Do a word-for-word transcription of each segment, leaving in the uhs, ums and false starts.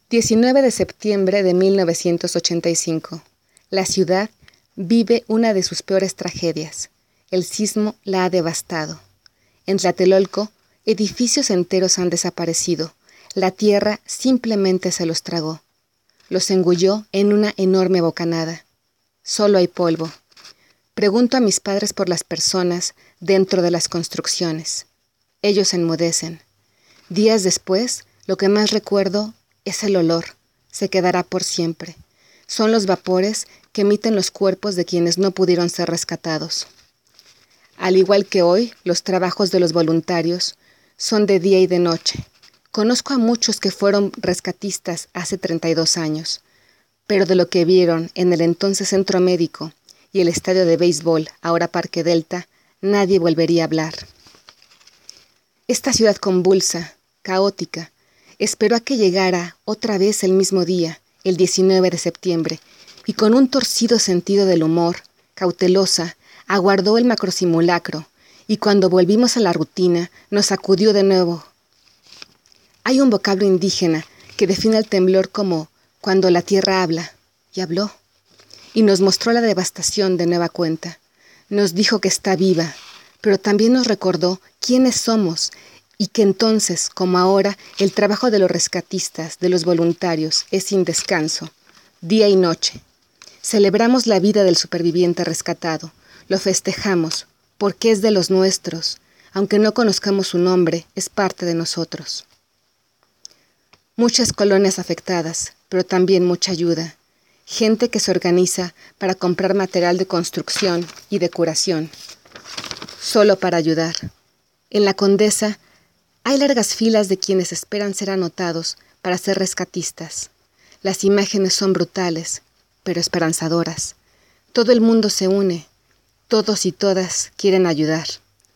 diecinueve de septiembre de mil novecientos ochenta y cinco. La ciudad vive una de sus peores tragedias. El sismo la ha devastado. En Tlatelolco, edificios enteros han desaparecido. La tierra simplemente se los tragó. Los engulló en una enorme bocanada. Solo hay polvo. Pregunto a mis padres por las personas dentro de las construcciones. Ellos enmudecen. Días después, lo que más recuerdo es el olor. Se quedará por siempre. Son los vapores que emiten los cuerpos de quienes no pudieron ser rescatados. Al igual que hoy, los trabajos de los voluntarios son de día y de noche. Conozco a muchos que fueron rescatistas hace treinta y dos años, pero de lo que vieron en el entonces centro médico y el estadio de béisbol, ahora Parque Delta, nadie volvería a hablar. Esta ciudad convulsa, caótica, esperó a que llegara otra vez el mismo día, el diecinueve de septiembre, y con un torcido sentido del humor, cautelosa, aguardó el macrosimulacro, y cuando volvimos a la rutina, nos sacudió de nuevo. Hay un vocablo indígena que define el temblor como cuando la tierra habla, y habló, y nos mostró la devastación de nueva cuenta. Nos dijo que está viva, pero también nos recordó quiénes somos y que entonces, como ahora, el trabajo de los rescatistas, de los voluntarios, es sin descanso, día y noche. Celebramos la vida del superviviente rescatado, lo festejamos, porque es de los nuestros, aunque no conozcamos su nombre, es parte de nosotros. Muchas colonias afectadas, pero también mucha ayuda. Gente que se organiza para comprar material de construcción y de curación, solo para ayudar. En la Condesa hay largas filas de quienes esperan ser anotados para ser rescatistas. Las imágenes son brutales, pero esperanzadoras. Todo el mundo se une, todos y todas quieren ayudar.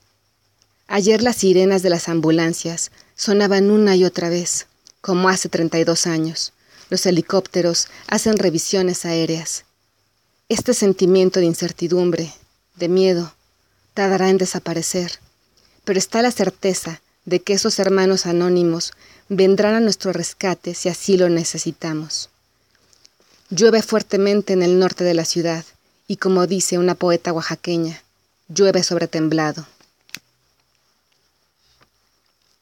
Ayer las sirenas de las ambulancias sonaban una y otra vez, como hace treinta y dos años. Los helicópteros hacen revisiones aéreas. Este sentimiento de incertidumbre, de miedo, tardará en desaparecer, pero está la certeza de que esos hermanos anónimos vendrán a nuestro rescate si así lo necesitamos. Llueve fuertemente en el norte de la ciudad y, como dice una poeta oaxaqueña, llueve sobre temblado.